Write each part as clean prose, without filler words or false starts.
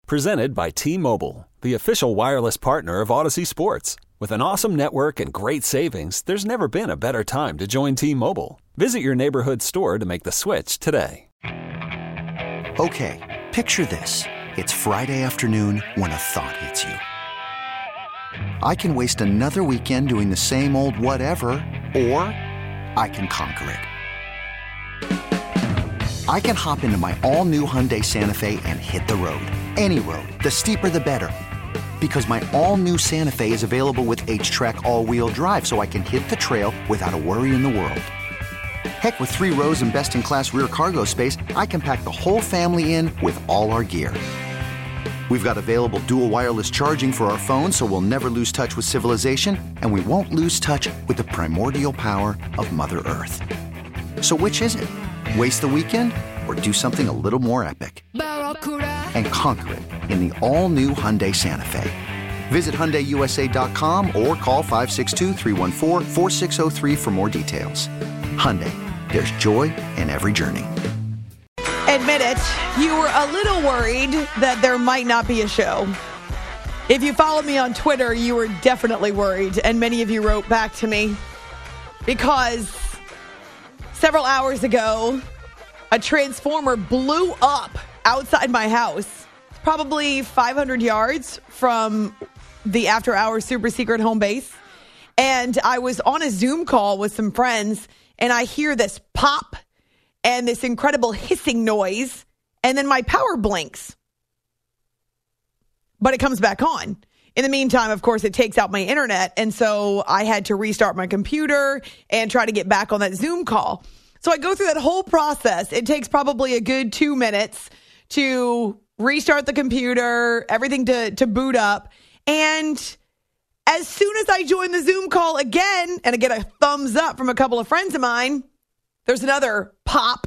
Presented by T-Mobile, the official wireless partner of Odyssey Sports. With an awesome network and great savings, there's never been a better time to join T-Mobile. Visit your neighborhood store to make the switch today. Okay, picture this. It's Friday afternoon when a thought hits you. I can waste another weekend doing the same old whatever, or I can conquer it. I can hop into my all-new Hyundai Santa Fe and hit the road. Any road. The steeper, the better. Because my all-new Santa Fe is available with H-Track all-wheel drive, so I can hit the trail without a worry in the world. Heck, with 3 rows and best-in-class rear cargo space, I can pack the whole family in with all our gear. We've got available dual wireless charging for our phones, so we'll never lose touch with civilization, and we won't lose touch with the primordial power of Mother Earth. So which is it? Waste the weekend or do something a little more epic? And conquer it in the all-new Hyundai Santa Fe. Visit HyundaiUSA.com or call 562-314-4603 for more details. Hyundai, there's joy in every journey. Admit it, you were a little worried that there might not be a show. If you followed me on Twitter, you were definitely worried, and many of you wrote back to me because several hours ago, a transformer blew up outside my house, probably 500 yards from the after-hours super secret home base. And I was on a Zoom call with some friends, and I hear this pop and this incredible hissing noise, and then my power blinks. But it comes back on. In the meantime, of course, it takes out my internet, and so I had to restart my computer and try to get back on that Zoom call. So I go through that whole process. It takes probably a good 2 minutes to restart the computer, everything to boot up. And as soon as I join the Zoom call again, and I get a thumbs up from a couple of friends of mine, there's another pop.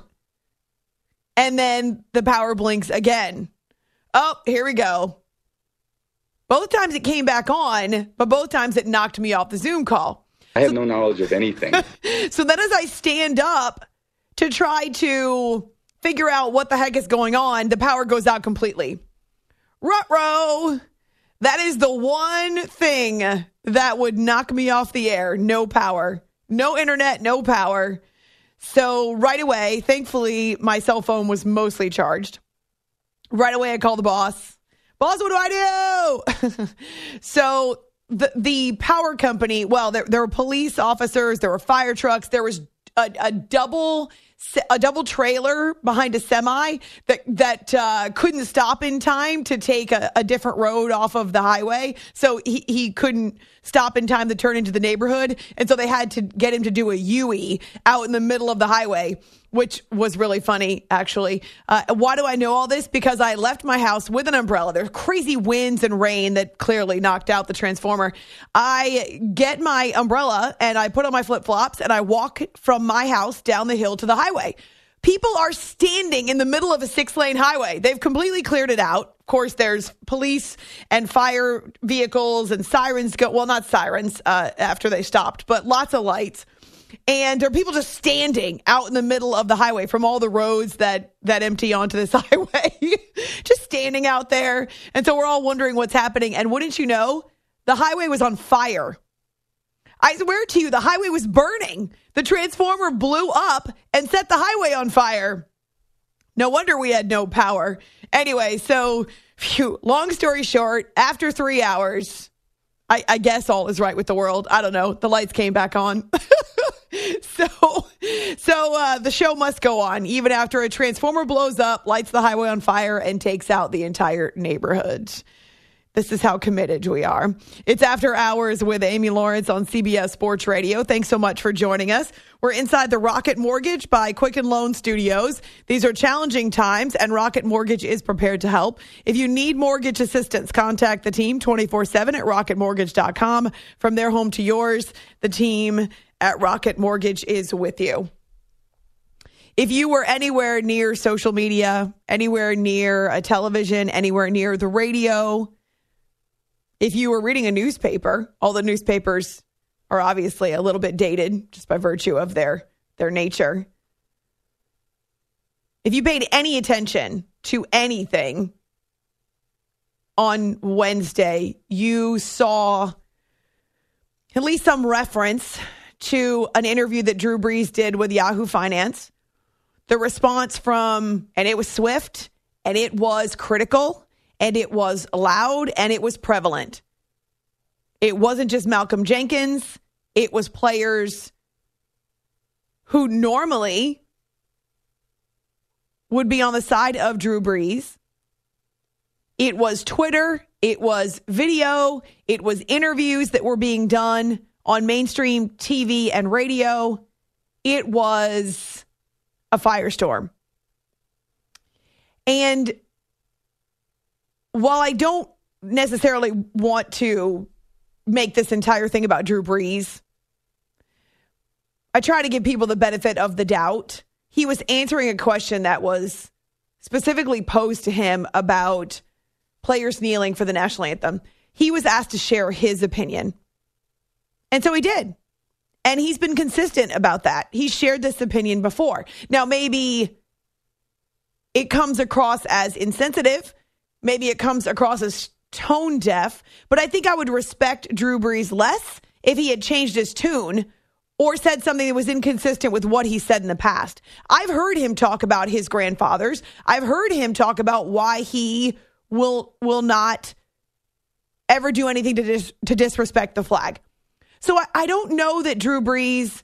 And then the power blinks again. Oh, here we go. Both times it came back on, but both times it knocked me off the Zoom call. I have no knowledge of anything. So then as I stand up to try to figure out what the heck is going on, the power goes out completely. Ruh-roh. That is the one thing that would knock me off the air. No power. No internet, no power. So right away, thankfully, my cell phone was mostly charged. Right away, I called the boss. Boss, what do I do? So the power company, well, there were police officers, there were fire trucks, there was a double trailer behind a semi that couldn't stop in time to take a different road off of the highway. So he couldn't stop in time to turn into the neighborhood. And so they had to get him to do a U-E out in the middle of the highway, which was really funny, actually. Why do I know all this? Because I left my house with an umbrella. There's crazy winds and rain that clearly knocked out the transformer. I get my umbrella and I put on my flip-flops and I walk from my house down the hill to the highway. People are standing in the middle of a 6-lane highway. They've completely cleared it out. Of course, there's police and fire vehicles and sirens go. Well, not sirens after they stopped, but lots of lights. And there are people just standing out in the middle of the highway from all the roads that empty onto this highway, just standing out there. And so we're all wondering what's happening. And wouldn't you know, the highway was on fire. I swear to you, the highway was burning. The transformer blew up and set the highway on fire. No wonder we had no power. Anyway, so long story short, after 3 hours, I guess all is right with the world. I don't know. The lights came back on. So the show must go on, even after a transformer blows up, lights the highway on fire, and takes out the entire neighborhood. This is how committed we are. It's After Hours with Amy Lawrence on CBS Sports Radio. Thanks so much for joining us. We're inside the Rocket Mortgage by Quicken Loan Studios. These are challenging times, and Rocket Mortgage is prepared to help. If you need mortgage assistance, contact the team 24/7 at rocketmortgage.com. From their home to yours, the team at Rocket Mortgage is with you. If you were anywhere near social media, anywhere near a television, anywhere near the radio, if you were reading a newspaper, all the newspapers are obviously a little bit dated just by virtue of their nature. If you paid any attention to anything on Wednesday, you saw at least some reference to an interview that Drew Brees did with Yahoo Finance. The response and it was swift, and it was critical, and it was loud, and it was prevalent. It wasn't just Malcolm Jenkins. It was players who normally would be on the side of Drew Brees. It was Twitter. It was video. It was interviews that were being done on mainstream TV and radio. It was a firestorm. And while I don't necessarily want to make this entire thing about Drew Brees, I try to give people the benefit of the doubt. He was answering a question that was specifically posed to him about players kneeling for the national anthem. He was asked to share his opinion. And so he did. And he's been consistent about that. He shared this opinion before. Now, maybe it comes across as insensitive. Maybe it comes across as tone deaf. But I think I would respect Drew Brees less if he had changed his tune or said something that was inconsistent with what he said in the past. I've heard him talk about his grandfathers. I've heard him talk about why he will not ever do anything to disrespect the flag. So I don't know that Drew Brees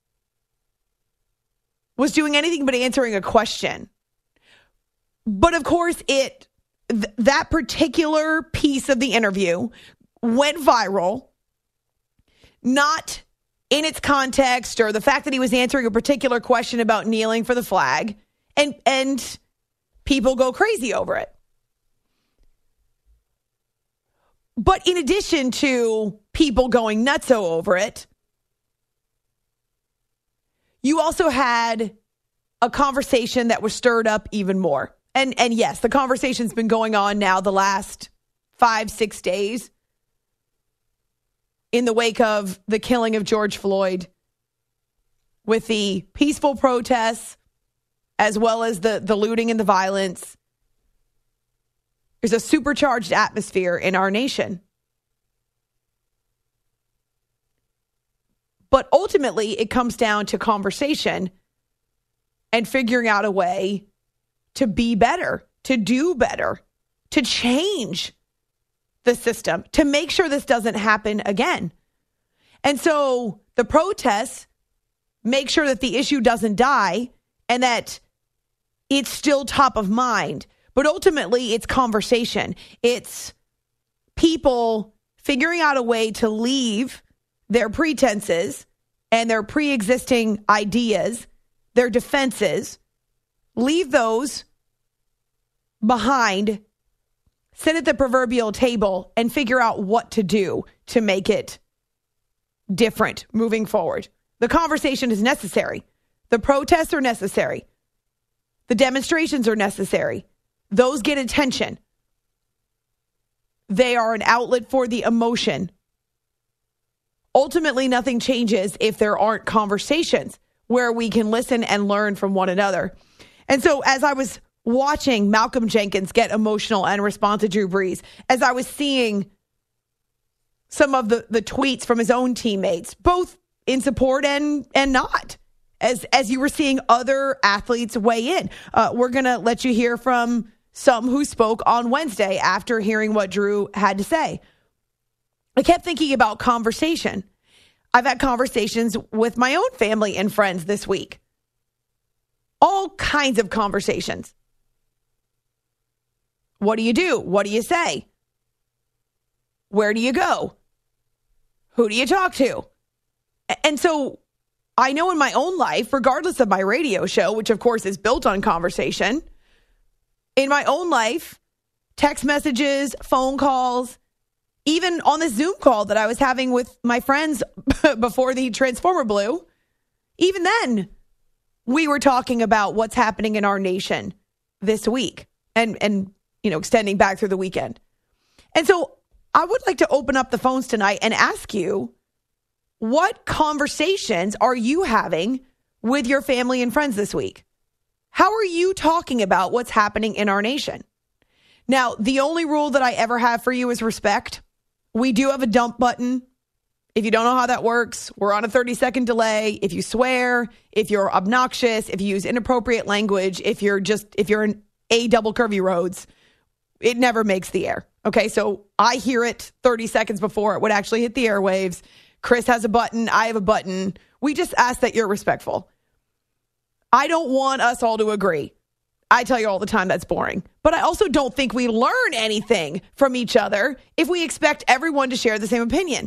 was doing anything but answering a question. But of course, that particular piece of the interview went viral, not in its context or the fact that he was answering a particular question about kneeling for the flag, and people go crazy over it. But in addition to people going nutso over it, you also had a conversation that was stirred up even more. And yes, the conversation's been going on now the last 5-6 days in the wake of the killing of George Floyd, with the peaceful protests as well as the looting and the violence. There's a supercharged atmosphere in our nation. But ultimately, it comes down to conversation and figuring out a way to be better, to do better, to change the system, to make sure this doesn't happen again. And so the protests make sure that the issue doesn't die and that it's still top of mind. But ultimately, it's conversation. It's people figuring out a way to leave their pretenses and their pre-existing ideas, their defenses, leave those behind, sit at the proverbial table, and figure out what to do to make it different moving forward. The conversation is necessary. The protests are necessary. The demonstrations are necessary. Those get attention. They are an outlet for the emotion. Ultimately, nothing changes if there aren't conversations where we can listen and learn from one another. And so as I was watching Malcolm Jenkins get emotional and respond to Drew Brees, as I was seeing some of the tweets from his own teammates, both in support and not, as you were seeing other athletes weigh in. We're going to let you hear from some who spoke on Wednesday after hearing what Drew had to say. I kept thinking about conversation. I've had conversations with my own family and friends this week. All kinds of conversations. What do you do? What do you say? Where do you go? Who do you talk to? And so I know in my own life, regardless of my radio show, which of course is built on conversation, in my own life, text messages, phone calls, even on the Zoom call that I was having with my friends before the Transformer blew, even then, we were talking about what's happening in our nation this week and extending back through the weekend. And so I would like to open up the phones tonight and ask you, what conversations are you having with your family and friends this week? How are you talking about what's happening in our nation? Now, the only rule that I ever have for you is respect. We do have a dump button. If you don't know how that works, we're on a 30-second delay. If you swear, if you're obnoxious, if you use inappropriate language, if you're in a double curvy roads, it never makes the air. Okay, so I hear it 30 seconds before it would actually hit the airwaves. Chris has a button. I have a button. We just ask that you're respectful. I don't want us all to agree. I tell you all the time that's boring. But I also don't think we learn anything from each other if we expect everyone to share the same opinion.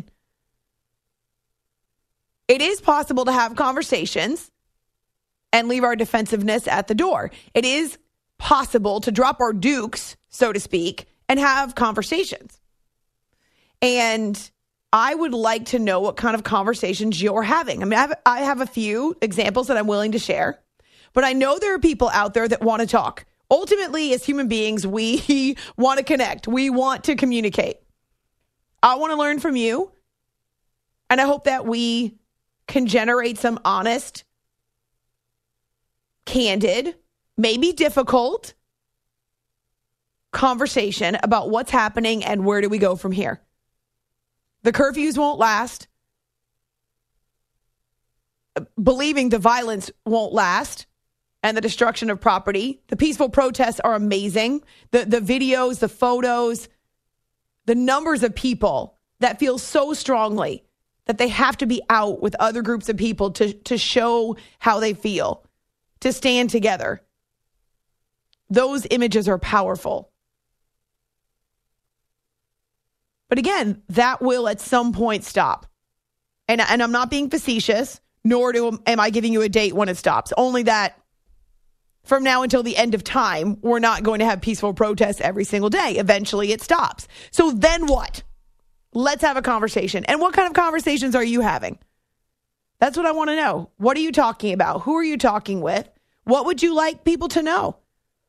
It is possible to have conversations and leave our defensiveness at the door. It is possible to drop our dukes, so to speak, and have conversations. And I would like to know what kind of conversations you're having. I mean, I have a few examples that I'm willing to share, but I know there are people out there that want to talk. Ultimately, as human beings, we want to connect. We want to communicate. I want to learn from you, and I hope that we can generate some honest, candid, maybe difficult conversation about what's happening and where do we go from here. The curfews won't last. Believing the violence won't last and the destruction of property. The peaceful protests are amazing. The videos, the photos, the numbers of people that feel so strongly that they have to be out with other groups of people to show how they feel, to stand together. Those images are powerful. But again, that will at some point stop. And I'm not being facetious, nor am I giving you a date when it stops. Only that from now until the end of time, we're not going to have peaceful protests every single day. Eventually it stops. So then what? Let's have a conversation. And what kind of conversations are you having? That's what I want to know. What are you talking about? Who are you talking with? What would you like people to know?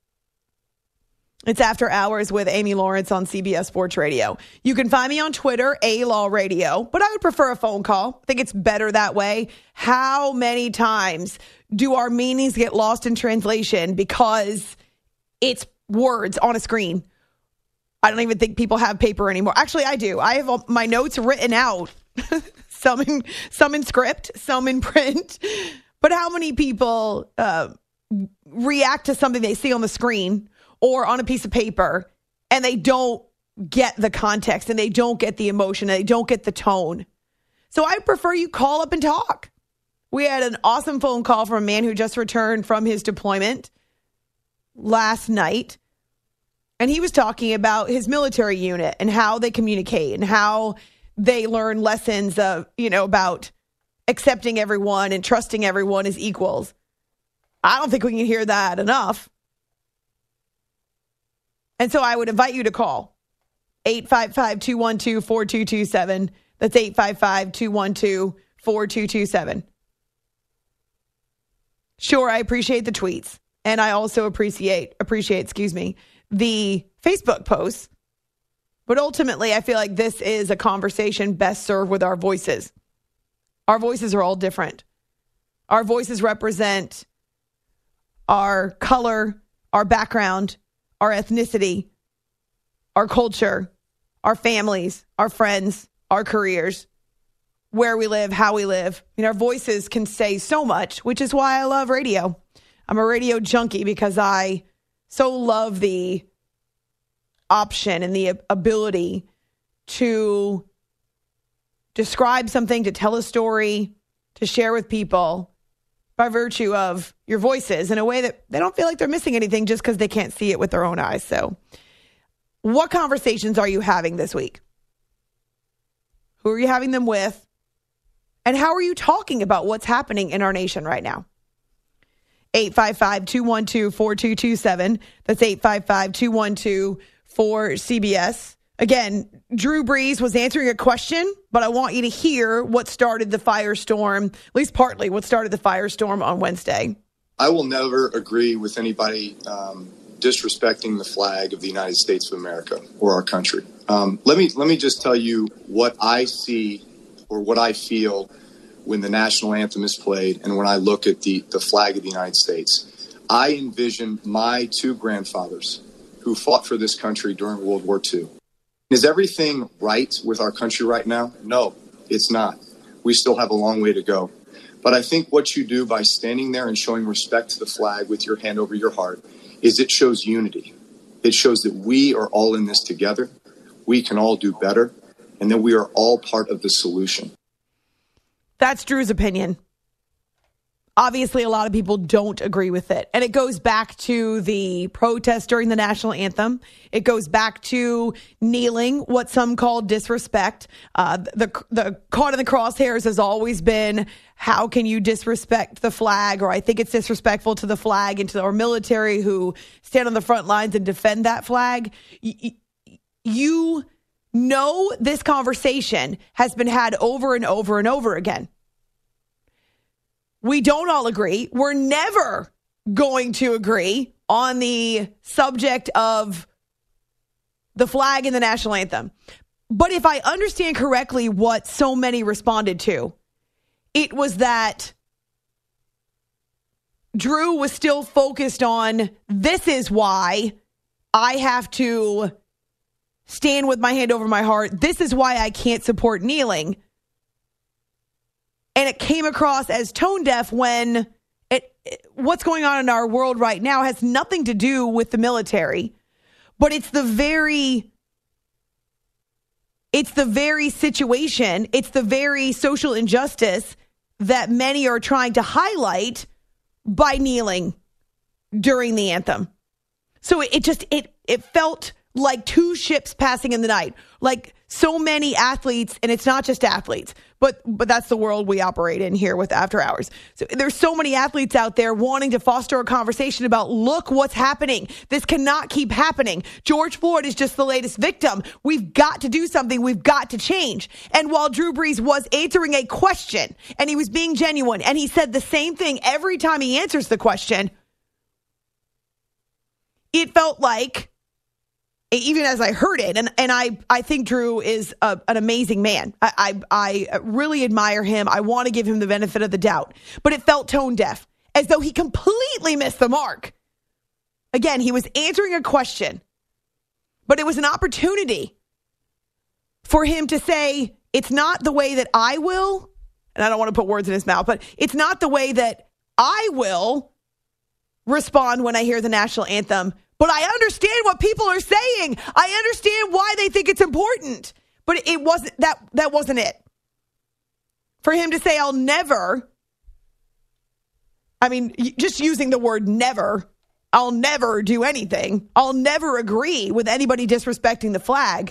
It's After Hours with Amy Lawrence on CBS Sports Radio. You can find me on Twitter, A-Law Radio, but I would prefer a phone call. I think it's better that way. How many times do our meanings get lost in translation because it's words on a screen? I don't even think people have paper anymore. Actually, I do. I have all my notes written out, some in script, some in print. But how many people react to something they see on the screen or on a piece of paper, and they don't get the context, and they don't get the emotion, and they don't get the tone? So I prefer you call up and talk. We had an awesome phone call from a man who just returned from his deployment last night, and he was talking about his military unit and how they communicate and how they learn lessons of, about accepting everyone and trusting everyone as equals. I don't think we can hear that enough. And so I would invite you to call 855-212-4227. That's 855-212-4227. Sure, I appreciate the tweets. And I also appreciate, the Facebook posts. But ultimately, I feel like this is a conversation best served with our voices. Our voices are all different. Our voices represent our color, our background, our ethnicity, our culture, our families, our friends, our careers, where we live, how we live. Our voices can say so much, which is why I love radio. I'm a radio junkie because I so love the option and the ability to describe something, to tell a story, to share with people by virtue of your voices in a way that they don't feel like they're missing anything just because they can't see it with their own eyes. So what conversations are you having this week? Who are you having them with? And how are you talking about what's happening in our nation right now? 855-212-4227. That's 855-212-4CBS. Again, Drew Brees was answering a question, but I want you to hear what started the firestorm, at least partly what started the firestorm on Wednesday. I will never agree with anybody disrespecting the flag of the United States of America or our country. Let me just tell you what I see or what I feel when the national anthem is played and when I look at the flag of the United States. I envision my two grandfathers who fought for this country during World War II. Is everything right with our country right now? No, it's not. We still have a long way to go. But I think what you do by standing there and showing respect to the flag with your hand over your heart is it shows unity. It shows that we are all in this together. We can all do better, and that we are all part of the solution. That's Drew's opinion. Obviously, a lot of people don't agree with it. And it goes back to the protest during the national anthem. It goes back to kneeling, what some call disrespect. The caught in the crosshairs has always been, how can you disrespect the flag? Or I think it's disrespectful to the flag and to our military who stand on the front lines and defend that flag. You know, this conversation has been had over and over and over again. We don't all agree. We're never going to agree on the subject of the flag and the national anthem. But if I understand correctly what so many responded to, it was that Drew was still focused on, this is why I have to stand with my hand over my heart. This is why I can't support kneeling. And it came across as tone deaf when what's going on in our world right now has nothing to do with the military, but it's the very situation, it's the very social injustice that many are trying to highlight by kneeling during the anthem. So it felt like two ships passing in the night, like so many athletes, and it's not just athletes, but that's the world we operate in here with After Hours. So there's so many athletes out there wanting to foster a conversation about, look what's happening. This cannot keep happening. George Floyd is just the latest victim. We've got to do something. We've got to change. And while Drew Brees was answering a question and he was being genuine and he said the same thing every time he answers the question, it felt like, even as I heard it, and I think Drew is an amazing man. I really admire him. I want to give him the benefit of the doubt. But it felt tone deaf, as though he completely missed the mark. Again, he was answering a question, but it was an opportunity for him to say, it's not the way that I will, and I don't want to put words in his mouth, but it's not the way that I will respond when I hear the national anthem. But I understand what people are saying. I understand why they think it's important. But it wasn't that wasn't it. For him to say, I'll never, I mean, just using the word never, I'll never do anything. I'll never agree with anybody disrespecting the flag.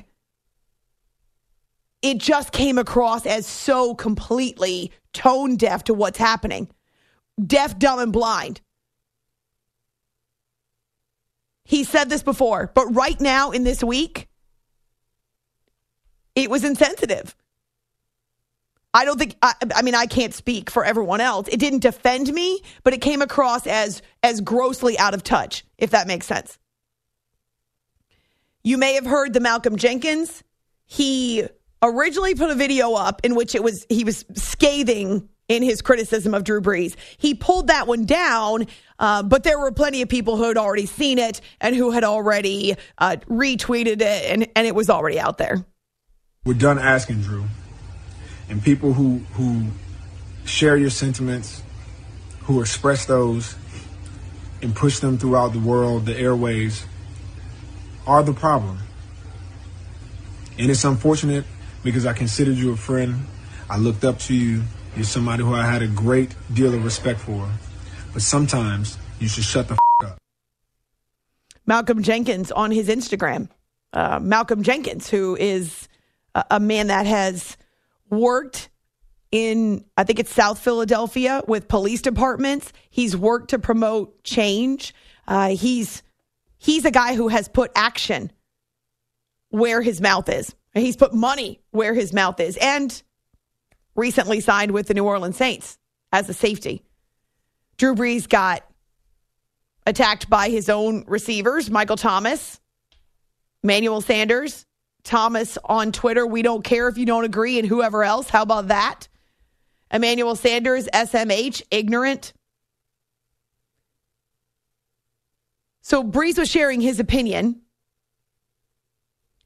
It just came across as so completely tone deaf to what's happening. Deaf, dumb, and blind. He said this before, but right now in this week, it was insensitive. I don't think, I mean, I can't speak for everyone else. It didn't defend me, but it came across as grossly out of touch, if that makes sense. You may have heard the Malcolm Jenkins. He originally put a video up in which he was scathing in his criticism of Drew Brees. He pulled that one down, but there were plenty of people who had already seen it and who had already retweeted it, and it was already out there. We're done asking, Drew. And people who share your sentiments, who express those and push them throughout the world, the airwaves, are the problem. And it's unfortunate because I considered you a friend. I looked up to you. You're somebody who I had a great deal of respect for. But sometimes you should shut the up. Malcolm Jenkins on his Instagram. Malcolm Jenkins, who is a man that has worked in, I think it's South Philadelphia, with police departments. He's worked to promote change. He's a guy who has put action where his mouth is. He's put money where his mouth is. And recently signed with the New Orleans Saints as a safety. Drew Brees got attacked by his own receivers, Michael Thomas, Emmanuel Sanders, Thomas on Twitter, we don't care if you don't agree, and whoever else. How about that? Emmanuel Sanders, SMH, ignorant. So Brees was sharing his opinion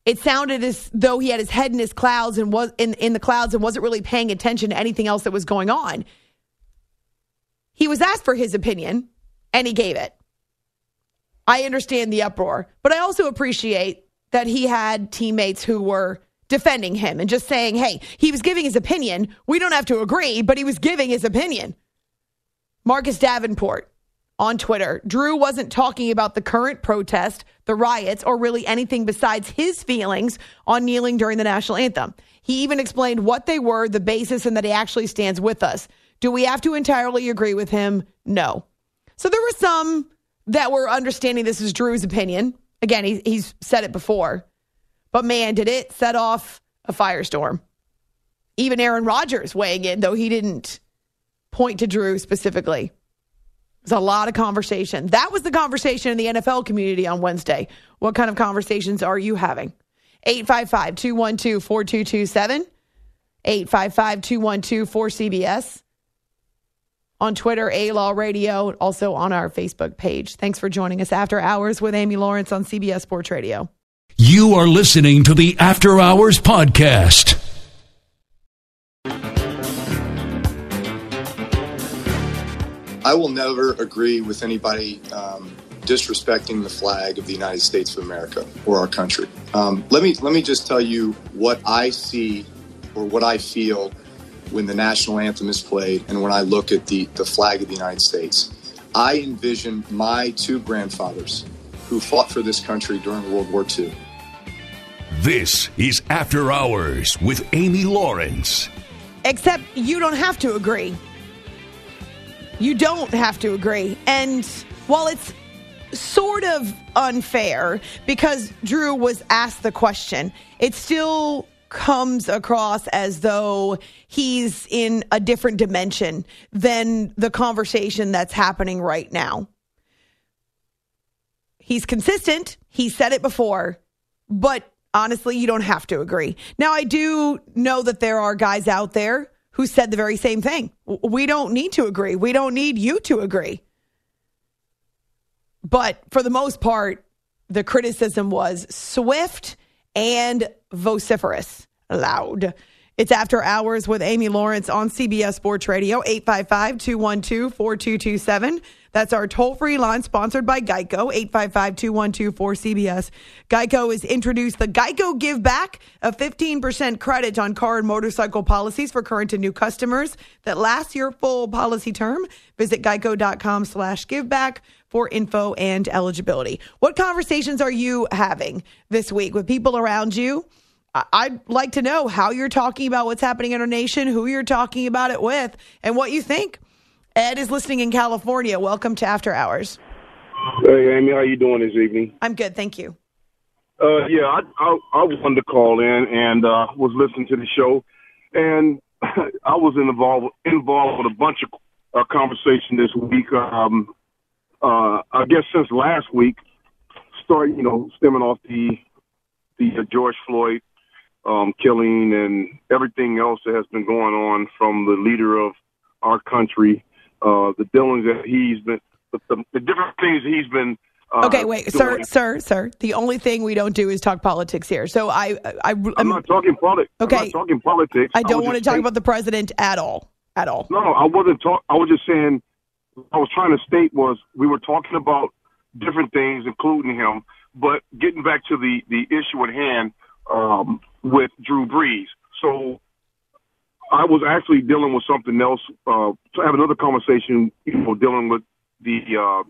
it sounded as though he had his head in his clouds and was in the clouds and wasn't really paying attention to anything else that was going on. He was asked for his opinion, and he gave it. I understand the uproar, but I also appreciate that he had teammates who were defending him and just saying, hey, he was giving his opinion. We don't have to agree, but he was giving his opinion. Marcus Davenport on Twitter, Drew wasn't talking about the current protest, the riots, or really anything besides his feelings on kneeling during the national anthem. He even explained what they were, the basis, and that he actually stands with us. Do we have to entirely agree with him? No. So there were some that were understanding this is Drew's opinion. Again, he's said it before. But man, did it set off a firestorm. Even Aaron Rodgers weighing in, though he didn't point to Drew specifically. There's a lot of conversation. That was the conversation in the NFL community on Wednesday. What kind of conversations are you having? 855-212-4227. 855-212-4CBS. On Twitter, A-Law Radio, also on our Facebook page. Thanks for joining us After Hours with Amy Lawrence on CBS Sports Radio. You are listening to the After Hours Podcast. I will never agree with anybody disrespecting the flag of the United States of America or our country. Let me just tell you what I see or what I feel when the national anthem is played and when I look at the flag of the United States. I envision my two grandfathers who fought for this country during World War II. This is After Hours with Amy Lawrence. Except you don't have to agree. You don't have to agree. And while it's sort of unfair because Drew was asked the question, it still comes across as though he's in a different dimension than the conversation that's happening right now. He's consistent. He said it before, but honestly, you don't have to agree. Now, I do know that there are guys out there who said the very same thing. We don't need to agree. We don't need you to agree. But for the most part, the criticism was swift and vociferous, loud. It's After Hours with Amy Lawrence on CBS Sports Radio, 855-212-4227. That's our toll-free line sponsored by Geico, 855-212-4CBS. Geico has introduced the Geico Give Back, a 15% credit on car and motorcycle policies for current and new customers that lasts your full policy term. Visit geico.com/giveback for info and eligibility. What conversations are you having this week with people around you? I'd like to know how you're talking about what's happening in our nation, who you're talking about it with, and what you think. Ed is listening in California. Welcome to After Hours. Hey, Amy, how you doing this evening? I'm good, thank you. I wanted to call in and was listening to the show, and I was involved with a bunch of conversation this week. I guess since last week, stemming off the George Floyd killing and everything else that has been going on from the leader of our country, the dealings that he's been, the different things he's been. Okay, wait, doing. sir. The only thing we don't do is talk politics here. So I'm not talking politics. Okay, I'm not talking politics. I don't want to talk about the president at all. No, I wasn't I was just saying. I was trying to state was we were talking about different things, including him, but getting back to the issue at hand with Drew Brees. So I was actually dealing with something else to have another conversation, dealing with the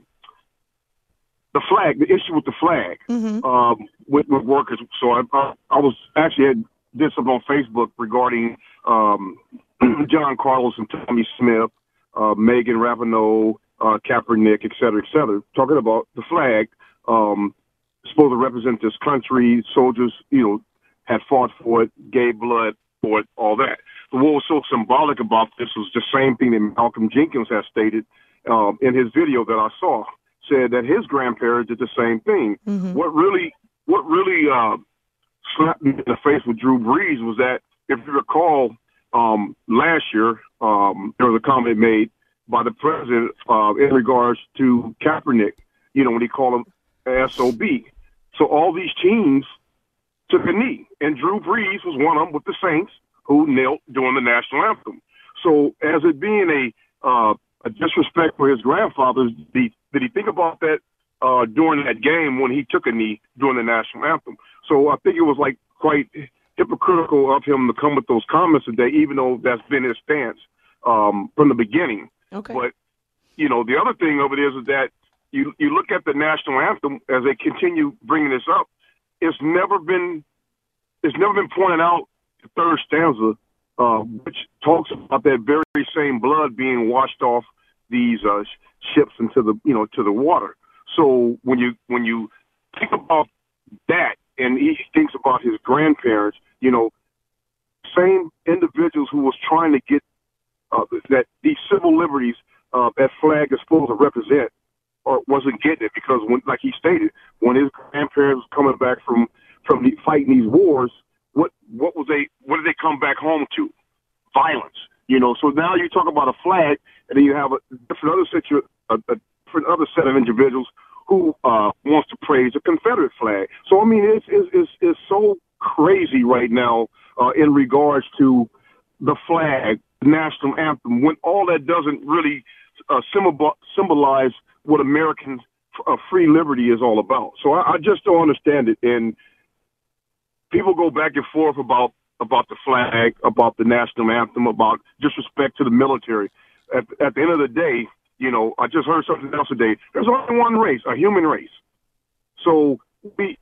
flag, the issue with the flag, with workers. So I was actually did something on Facebook regarding John Carlos and Tommy Smith, Megan Rapinoe, Kaepernick, et cetera, talking about the flag, supposed to represent this country. Soldiers, had fought for it, gave blood for it, all that. But what was so symbolic about this was the same thing that Malcolm Jenkins has stated in his video that I saw, said that his grandparents did the same thing. Mm-hmm. What really slapped me in the face with Drew Brees was that, if you recall, last year, there was a comment made by the president in regards to Kaepernick, when he called him SOB. So all these teams took a knee, and Drew Brees was one of them with the Saints who knelt during the national anthem. So, as it being a disrespect for his grandfather, did he think about that during that game when he took a knee during the national anthem? So, I think it was like quite hypocritical of him to come with those comments today, even though that's been his stance from the beginning. Okay. But the other thing of it is that you look at the national anthem as they continue bringing this up. It's never been pointed out, the third stanza, which talks about that very same blood being washed off these ships into the water. So when you think about that, and he thinks about his grandparents, same individuals who was trying to get that these civil liberties that flag is supposed to represent, or wasn't getting it, because when, like he stated, when his grandparents were coming back from fighting these wars, what did they come back home to? Violence. So now you talk about a flag, and then you have a different other set of individuals who wants to praise a Confederate flag. So I mean, it's so crazy right now in regards to the flag, the national anthem, when all that doesn't really symbolize what American free liberty is all about. So I just don't understand it. And people go back and forth about the flag, about the national anthem, about disrespect to the military. At the end of the day, I just heard something else today. There's only one race, a human race. So the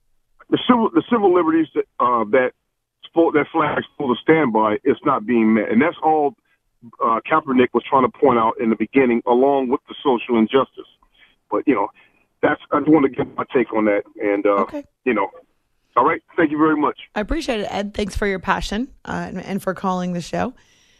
civil liberties that flag is supposed to stand by, it's not being met. And that's all Kaepernick was trying to point out in the beginning, along with the social injustice. But, I just want to get my take on that. And, okay. All right. Thank you very much. I appreciate it, Ed. Thanks for your passion and for calling the show.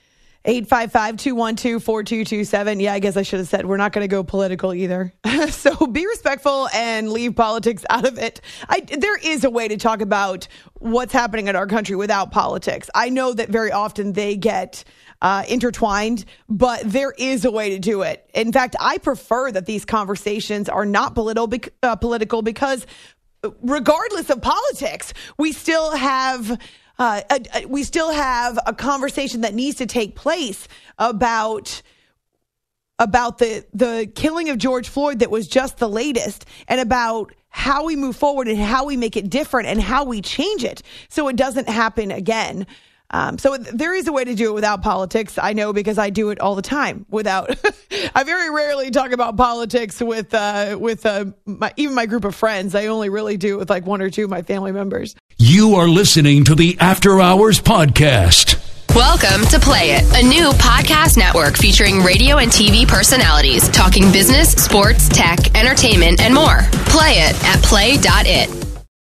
855-212-4227. Yeah, I guess I should have said we're not going to go political either. So be respectful and leave politics out of it. There is a way to talk about what's happening in our country without politics. I know that very often they get intertwined, but there is a way to do it. In fact, I prefer that these conversations are not political because regardless of politics, we still have a conversation that needs to take place about the killing of George Floyd that was just the latest, and about how we move forward and how we make it different and how we change it so it doesn't happen again. So there is a way to do it without politics. I know, because I do it all the time without. I very rarely talk about politics with even my group of friends. I only really do it with like one or two of my family members. You are listening to the After Hours Podcast. Welcome to Play It, a new podcast network featuring radio and TV personalities talking business, sports, tech, entertainment, and more. Play it at play.it.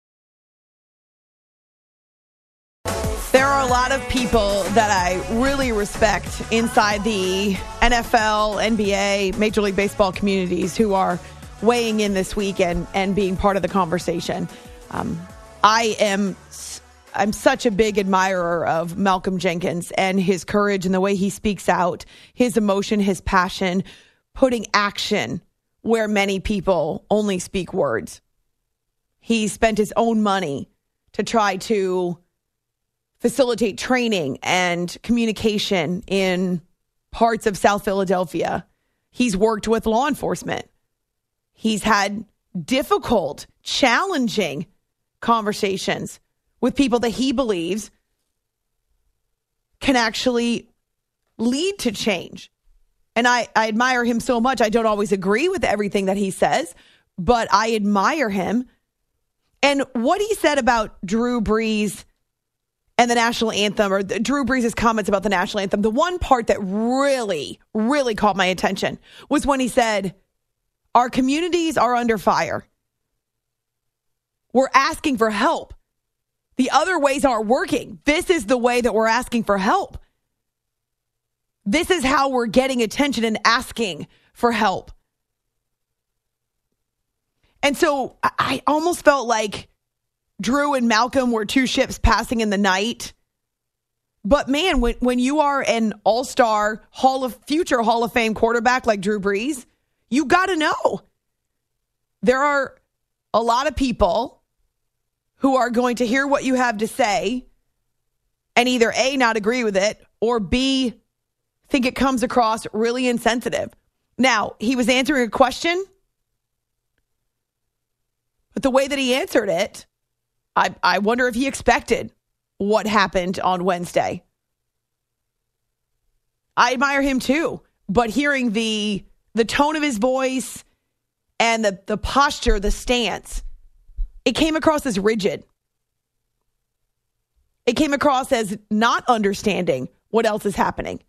There are a lot of people that I really respect inside the NFL, NBA, Major League Baseball communities who are weighing in this week and being part of the conversation. I'm such a big admirer of Malcolm Jenkins and his courage and the way he speaks out, his emotion, his passion, putting action where many people only speak words. He spent his own money to try to facilitate training and communication in parts of South Philadelphia. He's worked with law enforcement. He's had difficult, challenging conversations with people that he believes can actually lead to change. And I admire him so much. I don't always agree with everything that he says, but I admire him. And what he said about Drew Brees and the national anthem, or Drew Brees' comments about the national anthem, the one part that really, really caught my attention was when he said, our communities are under fire. We're asking for help. The other ways aren't working. This is the way that we're asking for help. This is how we're getting attention and asking for help. And so I almost felt like Drew and Malcolm were two ships passing in the night. But man, when you are an all-star future Hall of Fame quarterback like Drew Brees, you got to know there are a lot of people who are going to hear what you have to say and either A, not agree with it, or B, think it comes across really insensitive. Now, he was answering a question, but the way that he answered it, I wonder if he expected what happened on Wednesday. I admire him too, but hearing the tone of his voice and the posture, the stance, it came across as rigid. It came across as not understanding what else is happening.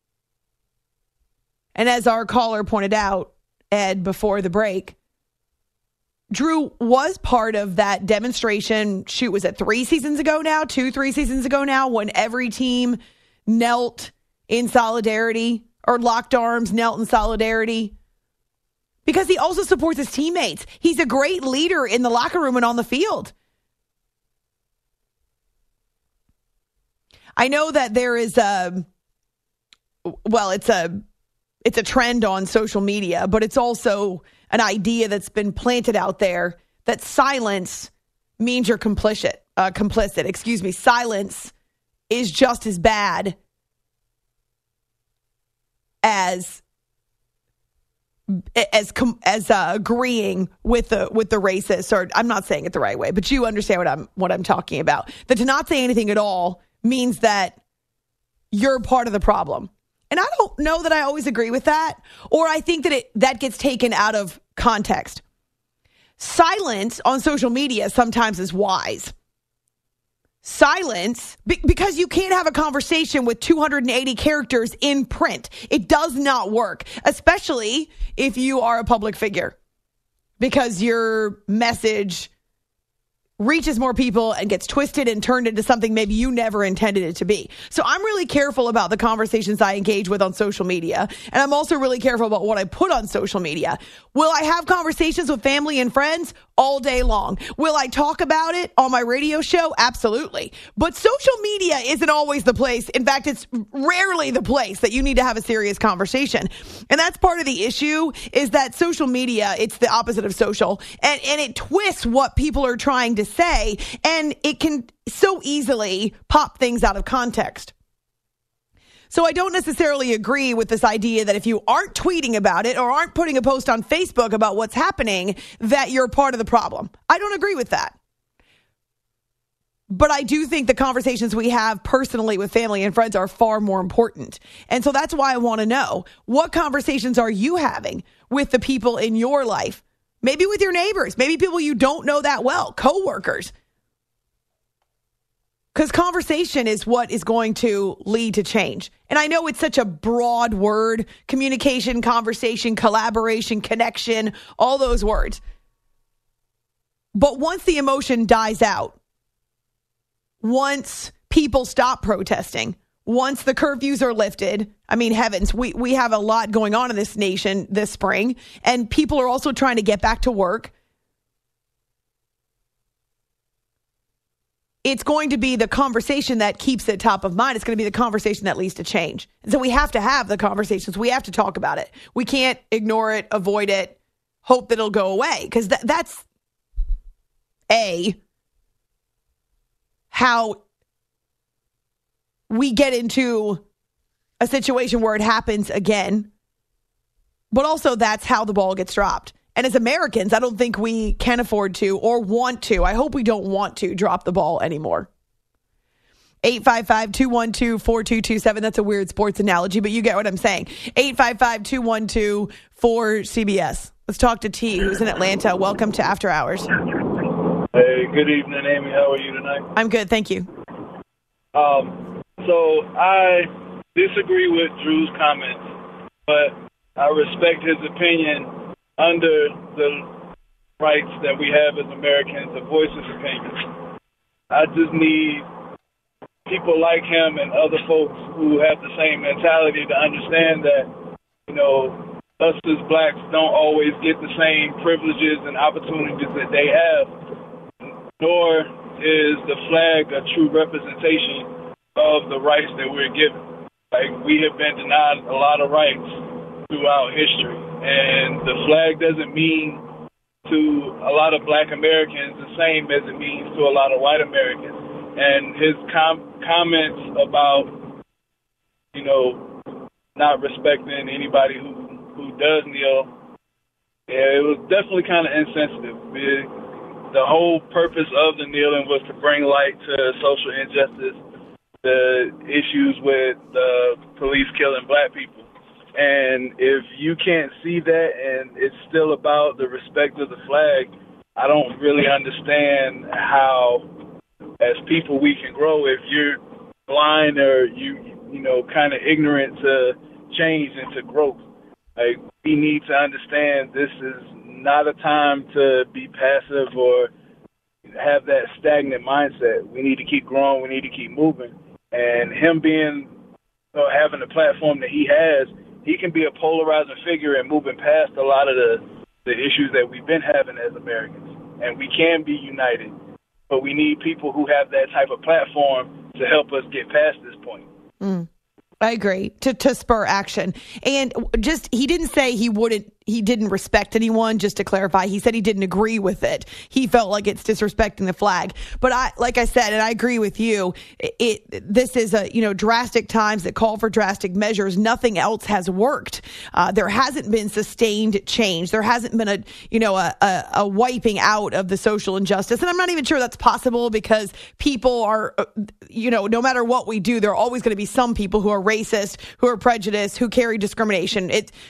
And as our caller pointed out, Ed, before the break, Drew was part of that demonstration, was it 3 seasons ago now? 3 seasons ago now, when every team knelt in solidarity or locked arms, knelt in solidarity. Because he also supports his teammates. He's a great leader in the locker room and on the field. I know that there is it's a trend on social media, but it's also an idea that's been planted out there that silence means you're complicit. Silence is just as bad as agreeing with the racist, or I'm not saying it the right way, but you understand what I'm talking about. That to not say anything at all means that you're part of the problem. And I don't know that I always agree with that, or I think that that gets taken out of context. Silence on social media sometimes is wise. Silence, because you can't have a conversation with 280 characters in print. It does not work, especially if you are a public figure, because your message reaches more people and gets twisted and turned into something maybe you never intended it to be. So I'm really careful about the conversations I engage with on social media. And I'm also really careful about what I put on social media. Will I have conversations with family and friends? All day long. Will I talk about it on my radio show? Absolutely. But social media isn't always the place. In fact, it's rarely the place that you need to have a serious conversation. And that's part of the issue, is that social media, it's the opposite of social. And it twists what people are trying to say. And it can so easily pop things out of context. So I don't necessarily agree with this idea that if you aren't tweeting about it or aren't putting a post on Facebook about what's happening, that you're part of the problem. I don't agree with that. But I do think the conversations we have personally with family and friends are far more important. And so that's why I want to know, what conversations are you having with the people in your life? Maybe with your neighbors, maybe people you don't know that well, coworkers. Because conversation is what is going to lead to change. And I know it's such a broad word: communication, conversation, collaboration, connection, all those words. But once the emotion dies out, once people stop protesting, once the curfews are lifted, I mean, heavens, we have a lot going on in this nation this spring, and people are also trying to get back to work. It's going to be the conversation that keeps it top of mind. It's going to be the conversation that leads to change. And so we have to have the conversations. We have to talk about it. We can't ignore it, avoid it, hope that it'll go away. Because that's how we get into a situation where it happens again. But also that's how the ball gets dropped. And as Americans, I don't think we can afford to or want to. I hope we don't want to drop the ball anymore. 855-212-4227. That's a weird sports analogy, but you get what I'm saying. 855-212-4CBS. Let's talk to T, who's in Atlanta. Welcome to After Hours. Hey, good evening, Amy. How are you tonight? I'm good, thank you. So I disagree with Drew's comments, but I respect his opinion under the rights that we have as Americans to voice his opinions. I just need people like him and other folks who have the same mentality to understand that, you know, us as blacks don't always get the same privileges and opportunities that they have, nor is the flag a true representation of the rights that we're given. Like, we have been denied a lot of rights throughout history. And the flag doesn't mean to a lot of black Americans the same as it means to a lot of white Americans. And his comments about, you know, not respecting anybody who does kneel, it was definitely kind of insensitive. The whole purpose of the kneeling was to bring light to social injustice, the issues with the police killing black people. And if you can't see that and it's still about the respect of the flag, I don't really understand how, as people, we can grow if you're blind or you know, kind of ignorant to change and to growth. Like, we need to understand this is not a time to be passive or have that stagnant mindset. We need to keep growing. We need to keep moving. And him being, having the platform that he has, he can be a polarizing figure and moving past a lot of the issues that we've been having as Americans. And we can be united, but we need people who have that type of platform to help us get past this point. I agree, to spur action. And just, he didn't say he didn't respect anyone, just to clarify. He said he didn't agree with it. He felt like it's disrespecting the flag. But like I said, and I agree with you, this is drastic times that call for drastic measures. Nothing else has worked. There hasn't been sustained change. There hasn't been a wiping out of the social injustice. And I'm not even sure that's possible, because people are, no matter what we do, there are always going to be some people who are racist, who are prejudiced, who carry discrimination.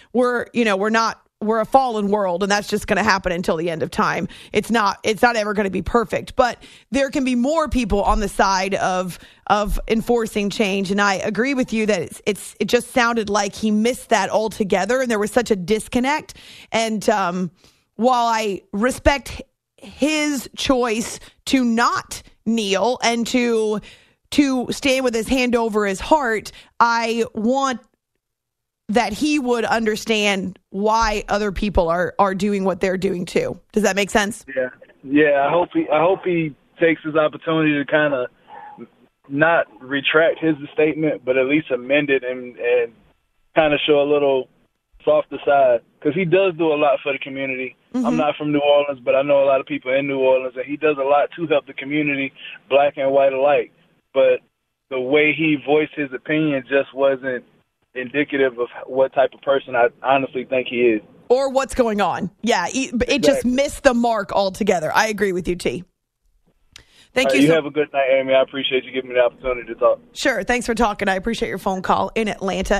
We're a fallen world, and that's just going to happen until the end of time. It's not ever going to be perfect, but there can be more people on the side of enforcing change. And I agree with you that it just sounded like he missed that altogether, and there was such a disconnect. And while I respect his choice to not kneel and to stand with his hand over his heart, I want that he would understand why other people are doing what they're doing too. Does that make sense? Yeah. I hope he takes his opportunity to kind of not retract his statement, but at least amend it and kind of show a little softer side, because he does do a lot for the community. Mm-hmm. I'm not from New Orleans, but I know a lot of people in New Orleans, and he does a lot to help the community, black and white alike. But the way he voiced his opinion just wasn't indicative of what type of person I honestly think he is. Or what's going on. Yeah, it just missed the mark altogether. I agree with you, T. Thank you. You have a good night, Amy. I appreciate you giving me the opportunity to talk. Sure. Thanks for talking. I appreciate your phone call in Atlanta,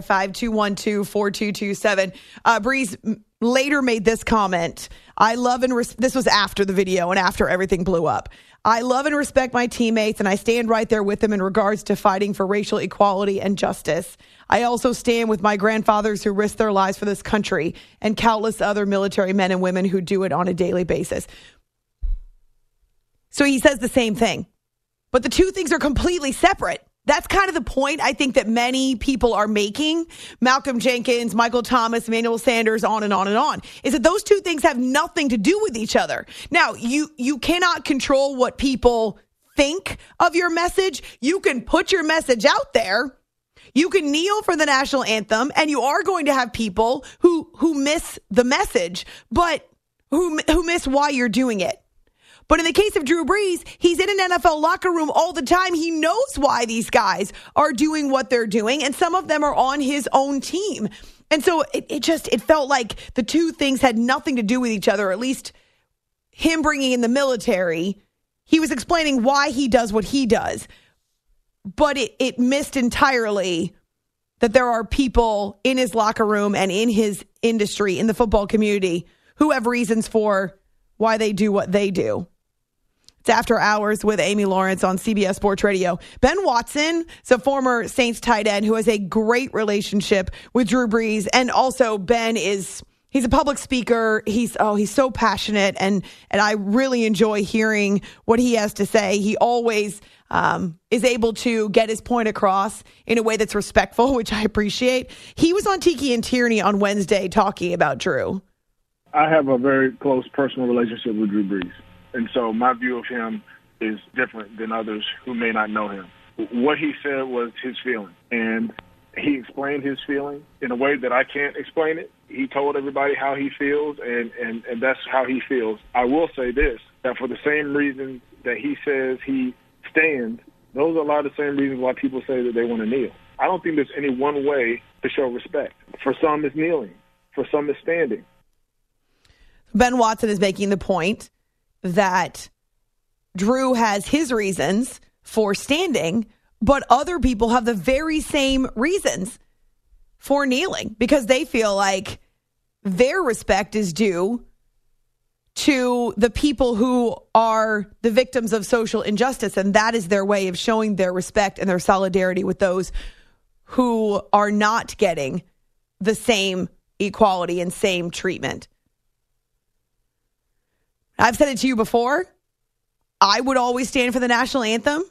855-212-4227. Breeze later made this comment. I love and this was after the video and after everything blew up. I love and respect my teammates, and I stand right there with them in regards to fighting for racial equality and justice. I also stand with my grandfathers who risked their lives for this country and countless other military men and women who do it on a daily basis. So he says the same thing, but the two things are completely separate. That's kind of the point I think that many people are making. Malcolm Jenkins, Michael Thomas, Emmanuel Sanders, on and on and on, is that those two things have nothing to do with each other. Now, you cannot control what people think of your message. You can put your message out there. You can kneel for the national anthem, and you are going to have people who miss the message, but who miss why you're doing it. But in the case of Drew Brees, he's in an NFL locker room all the time. He knows why these guys are doing what they're doing, and some of them are on his own team. And so it felt like the two things had nothing to do with each other, at least him bringing in the military. He was explaining why he does what he does, but it missed entirely that there are people in his locker room and in his industry, in the football community, who have reasons for why they do what they do. It's After Hours with Amy Lawrence on CBS Sports Radio. Ben Watson is a former Saints tight end who has a great relationship with Drew Brees. And also Ben he's a public speaker. He's so passionate, and I really enjoy hearing what he has to say. He always is able to get his point across in a way that's respectful, which I appreciate. He was on Tiki and Tierney on Wednesday talking about Drew. I have a very close personal relationship with Drew Brees, and so my view of him is different than others who may not know him. What he said was his feeling, and he explained his feeling in a way that I can't explain it, He told everybody how he feels, and that's how he feels. I will say this, that for the same reason that he says he stands, those are a lot of the same reasons why people say that they want to kneel. I don't think there's any one way to show respect. For some, it's kneeling. For some, it's standing. Ben Watson is making the point that Drew has his reasons for standing, but other people have the very same reasons for kneeling because they feel like their respect is due to the people who are the victims of social injustice, and that is their way of showing their respect and their solidarity with those who are not getting the same equality and same treatment. I've said it to you before. I would always stand for the national anthem.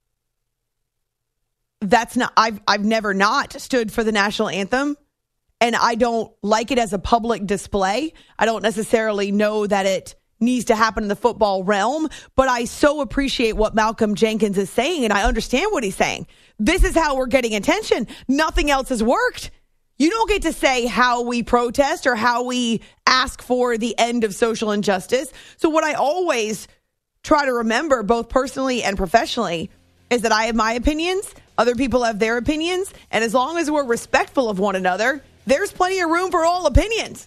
That's not, I've never not stood for the national anthem, and I don't like it as a public display. I don't necessarily know that it needs to happen in the football realm, but I so appreciate what Malcolm Jenkins is saying, and I understand what he's saying. This is how we're getting attention. Nothing else has worked. You don't get to say how we protest or how we ask for the end of social injustice. So what I always try to remember, both personally and professionally, is that I have my opinions, other people have their opinions, and as long as we're respectful of one another, there's plenty of room for all opinions.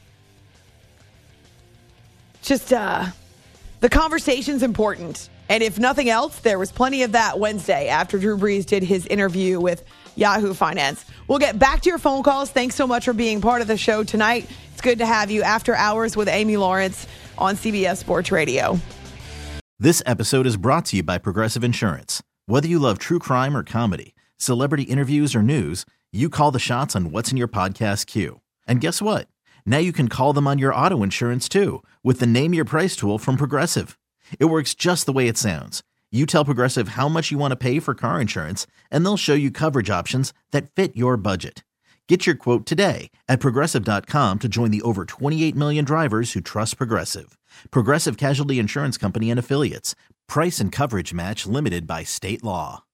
Just the conversation's important. And if nothing else, there was plenty of that Wednesday after Drew Brees did his interview with Yahoo Finance. We'll get back to your phone calls. Thanks so much for being part of the show tonight. It's good to have you after hours with Amy Lawrence on CBS Sports Radio. This episode is brought to you by Progressive Insurance. Whether you love true crime or comedy, celebrity interviews or news, you call the shots on what's in your podcast queue. And guess what? Now you can call them on your auto insurance too with the Name Your Price tool from Progressive. It works just the way it sounds. You tell Progressive how much you want to pay for car insurance, and they'll show you coverage options that fit your budget. Get your quote today at Progressive.com to join the over 28 million drivers who trust Progressive. Progressive Casualty Insurance Company and Affiliates. Price and coverage match limited by state law.